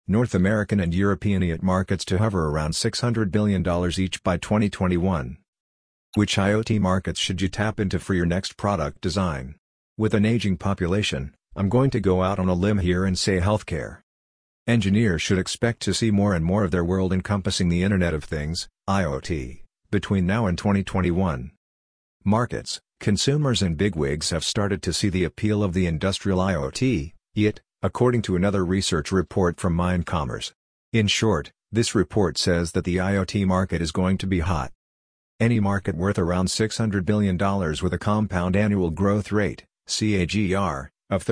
North American and European IoT markets to hover around $600 billion each by 2021. Which IoT markets should you tap into for your next product design? With an aging population, I'm going to go out on a limb here and say healthcare. Engineers should expect to see more and more of their world encompassing the Internet of Things, IoT, between now and 2021. Markets, consumers and bigwigs have started to see the appeal of the industrial IoT, IoT, according to another research report from Mind Commerce. In short, this report says that the IoT market is going to be hot. Any market worth around $600 billion with a compound annual growth rate, CAGR, of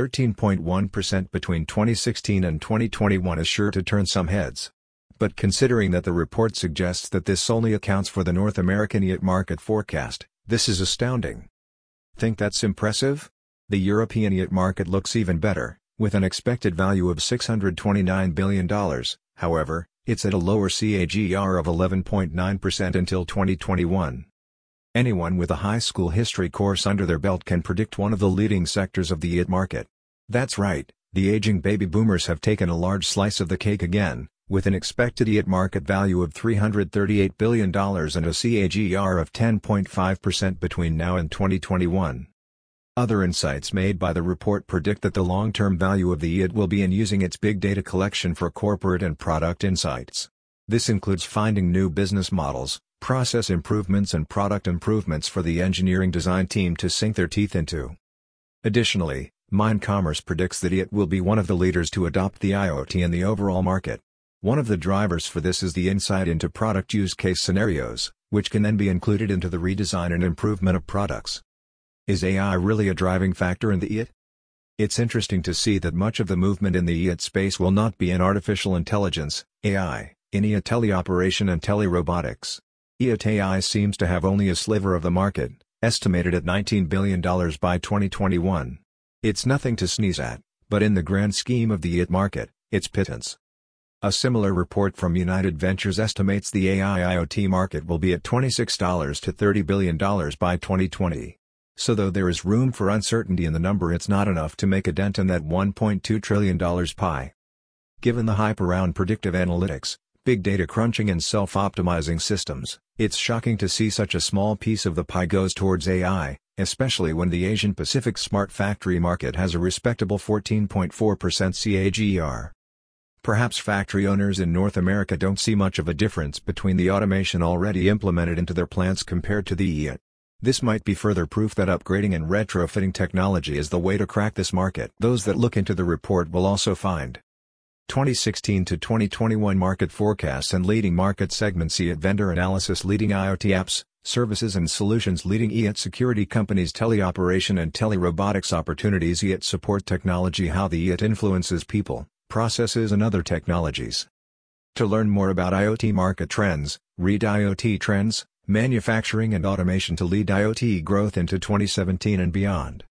13.1% between 2016 and 2021 is sure to turn some heads. But considering that the report suggests that this only accounts for the North American IoT market forecast, this is astounding. Think that's impressive? The European IoT market looks even better, with an expected value of $629 billion, however, it's at a lower CAGR of 11.9% until 2021. Anyone with a high school history course under their belt can predict one of the leading sectors of the IoT market. That's right, the aging baby boomers have taken a large slice of the cake again, with an expected IoT market value of $338 billion and a CAGR of 10.5% between now and 2021. Other insights made by the report predict that the long-term value of the IoT will be in using its big data collection for corporate and product insights. This includes finding new business models, process improvements and product improvements for the engineering design team to sink their teeth into. Additionally, Mind Commerce predicts that IoT will be one of the leaders to adopt the IoT in the overall market. One of the drivers for this is the insight into product use case scenarios, which can then be included into the redesign and improvement of products. Is AI really a driving factor in the IoT? It's interesting to see that much of the movement in the IoT space will not be in artificial intelligence, AI, in IoT teleoperation and telerobotics. IoT AI seems to have only a sliver of the market, estimated at $19 billion by 2021. It's nothing to sneeze at, but in the grand scheme of the IoT market, it's pittance. A similar report from United Ventures estimates the AI IoT market will be at $26 to $30 billion by 2020. So though there is room for uncertainty in the number, it's not enough to make a dent in that $1.2 trillion pie. Given the hype around predictive analytics, big data crunching and self-optimizing systems, it's shocking to see such a small piece of the pie goes towards AI, especially when the Asian Pacific smart factory market has a respectable 14.4% CAGR. Perhaps factory owners in North America don't see much of a difference between the automation already implemented into their plants compared to the IoT. This might be further proof that upgrading and retrofitting technology is the way to crack this market. Those that look into the report will also find 2016 to 2021 market forecasts and leading market segments, IoT vendor analysis, leading IoT apps, services and solutions, leading IoT security companies, teleoperation and telerobotics opportunities, IoT support technology, how the IoT influences people, processes and other technologies. To learn more about IoT market trends, read IoT Trends, Manufacturing and Automation to Lead IoT Growth into 2017 and Beyond.